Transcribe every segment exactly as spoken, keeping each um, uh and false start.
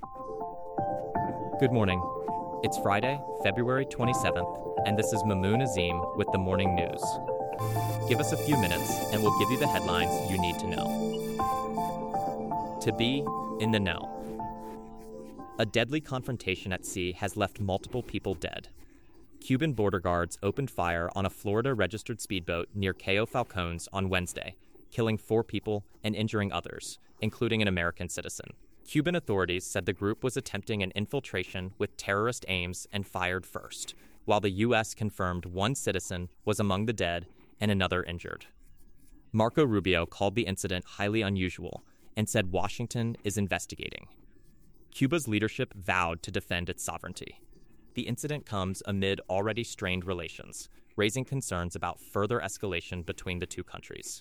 Good morning. It's Friday, February twenty-seventh, and this is Mamoon Azim with the Morning News. Give us a few minutes, and we'll give you the headlines you need to know. To be in the know. A deadly confrontation at sea has left multiple people dead. Cuban border guards opened fire on a Florida-registered speedboat near Cayo Falcones on Wednesday, killing four people and injuring others, including an American citizen. Cuban authorities said the group was attempting an infiltration with terrorist aims and fired first, while the U S confirmed one citizen was among the dead and another injured. Marco Rubio called the incident highly unusual and said Washington is investigating. Cuba's leadership vowed to defend its sovereignty. The incident comes amid already strained relations, raising concerns about further escalation between the two countries.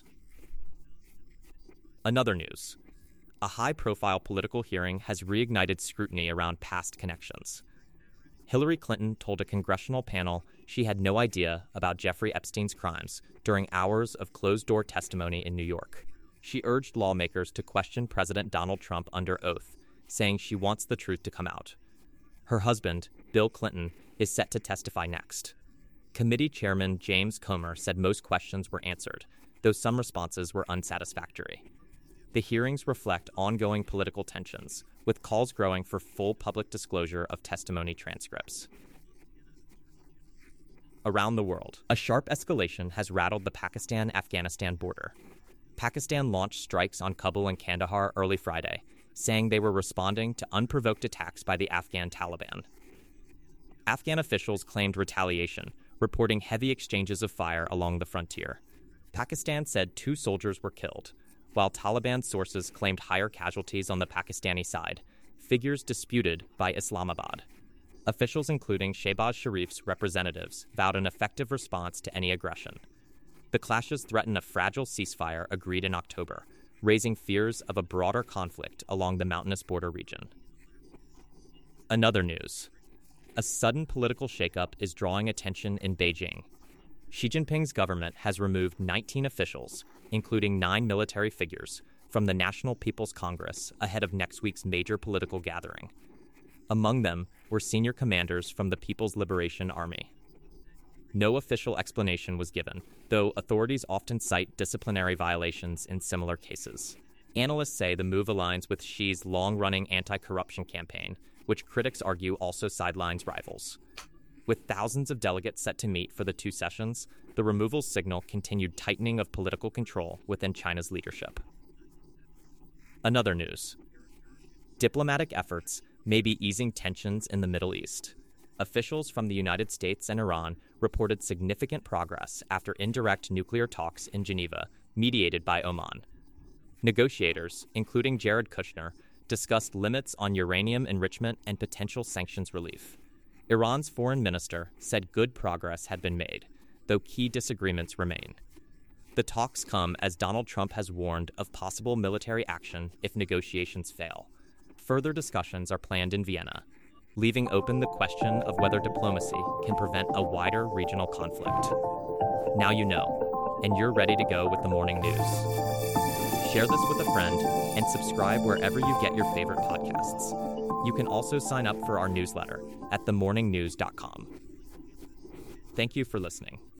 Another news. A high-profile political hearing has reignited scrutiny around past connections. Hillary Clinton told a congressional panel she had no idea about Jeffrey Epstein's crimes during hours of closed-door testimony in New York. She urged lawmakers to question President Donald Trump under oath, saying she wants the truth to come out. Her husband, Bill Clinton, is set to testify next. Committee Chairman James Comer said most questions were answered, though some responses were unsatisfactory. The hearings reflect ongoing political tensions, with calls growing for full public disclosure of testimony transcripts. Around the world, a sharp escalation has rattled the Pakistan-Afghanistan border. Pakistan launched strikes on Kabul and Kandahar early Friday, saying they were responding to unprovoked attacks by the Afghan Taliban. Afghan officials claimed retaliation, reporting heavy exchanges of fire along the frontier. Pakistan said two soldiers were killed, while Taliban sources claimed higher casualties on the Pakistani side, figures disputed by Islamabad. Officials including Shehbaz Sharif's representatives vowed an effective response to any aggression. The clashes threaten a fragile ceasefire agreed in October, raising fears of a broader conflict along the mountainous border region. Another news. A sudden political shakeup is drawing attention in Beijing. Xi Jinping's government has removed nineteen officials, including nine military figures, from the National People's Congress ahead of next week's major political gathering. Among them were senior commanders from the People's Liberation Army. No official explanation was given, though authorities often cite disciplinary violations in similar cases. Analysts say the move aligns with Xi's long-running anti-corruption campaign, which critics argue also sidelines rivals. With thousands of delegates set to meet for the two sessions, the removals signal continued tightening of political control within China's leadership. Another news. Diplomatic efforts may be easing tensions in the Middle East. Officials from the United States and Iran reported significant progress after indirect nuclear talks in Geneva, mediated by Oman. Negotiators, including Jared Kushner, discussed limits on uranium enrichment and potential sanctions relief. Iran's foreign minister said good progress had been made, though key disagreements remain. The talks come as Donald Trump has warned of possible military action if negotiations fail. Further discussions are planned in Vienna, leaving open the question of whether diplomacy can prevent a wider regional conflict. Now you know, and you're ready to go with the morning news. Share this with a friend and subscribe wherever you get your favorite podcasts. You can also sign up for our newsletter at the morning news dot com. Thank you for listening.